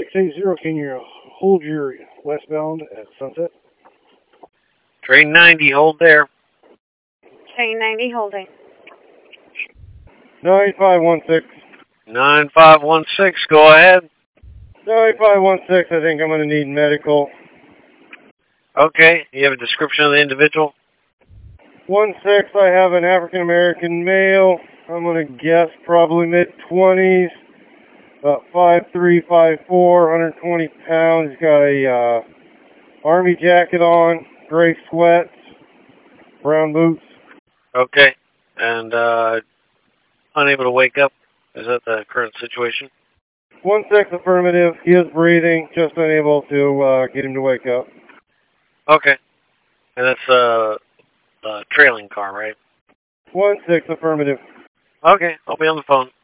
680, can you hold your westbound at Sunset? Train 90, hold there. Train 90 holding. 9516. 9516, go ahead. 9516, I think I'm going to need medical. Okay, you have a description of the individual? 16, I have an African American male. I'm going to guess probably mid-20s. About 5'3", 5'4", 120 pounds. He's got a army jacket on, gray sweats, brown boots. Okay, and unable to wake up. Is that the current situation? 16, affirmative. He is breathing, just unable to get him to wake up. Okay, and that's a trailing car, right? 16, affirmative. Okay, I'll be on the phone.